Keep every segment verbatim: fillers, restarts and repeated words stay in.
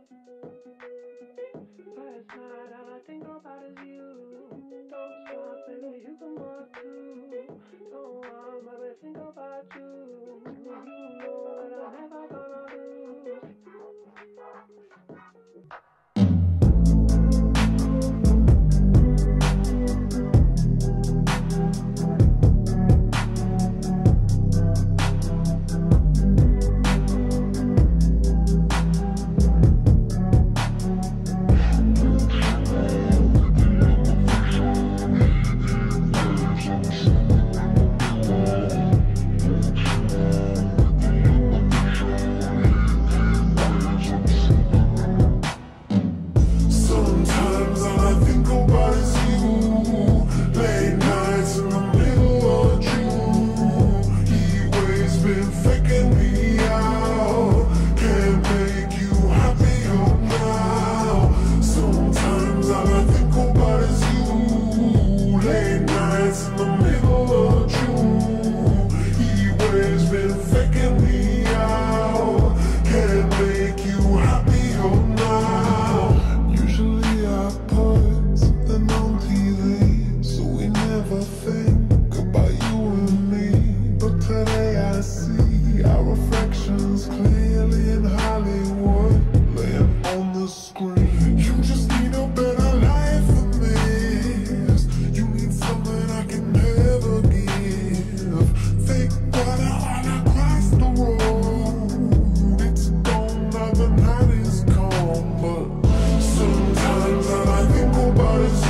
Last night all I think about is you. Don't stop, baby, you come up too. Don't want, baby, think about you. You know that I'm never gonna lose. Sometimes all I think about is you. Late nights in the middle of June. Heat waves been faking me out. Can't make you happier now. Sometimes all I think about is you. Late nights in the middle of June. Heat waves been faking me out. Can't make you happier now. Usually I put something on T V, so we never think about you and me. But today I see our reflections clearly in Hollywood, laying on the screen. You just need a better life than this. You need something I can never give. Fake water all across the road. It's gone now, the night is calm, but sometimes all I think about is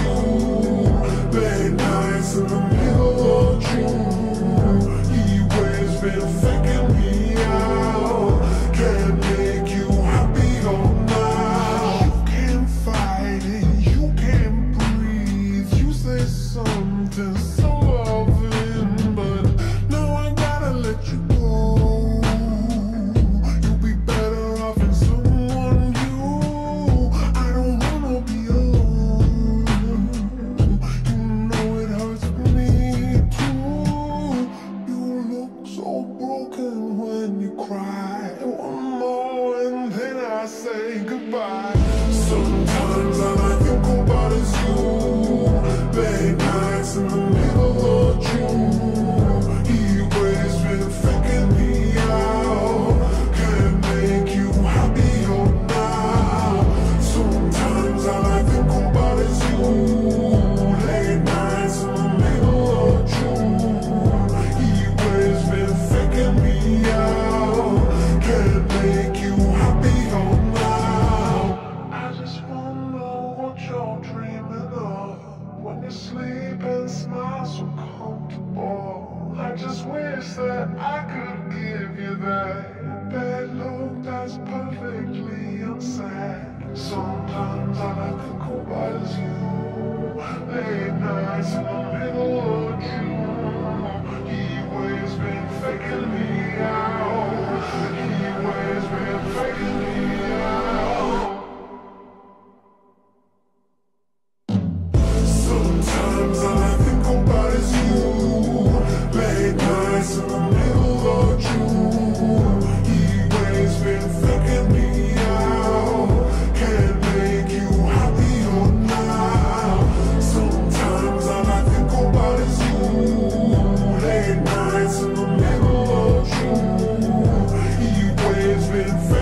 you. Late nights in the middle of June. Heat waves been faking me out. Can't make you happier now. You can't fight it, you can't breathe. You say something so loving, but now I gotta let you go. You'll be better off in someone new. I don't wanna be alone. You know it hurts me too. You look so broken when you cry. One more and then I say goodbye. Sometimes all I think about is you. Late nights in the middle of June. Heat waves been faking me out. Can't make you happier now. Sometimes all I think about is you. Late nights in the middle of June. Heat waves been faking me out. Can't make you happier now. I just wonder what you're dreaming of when you sleep and smile so comfortable. I just wish that I could give you that bad look that's perfectly unsaid. Sometimes all I think about is you. Late nights in the middle of June. Heat waves been faking me out. Heat waves been faking me out. Sometimes all I think about is you. Late nights in the middle of June. Heat waves been faking me out. Can't make you happier now. Sometimes all I think about is you. Late nights in the middle of June. Heat waves been faking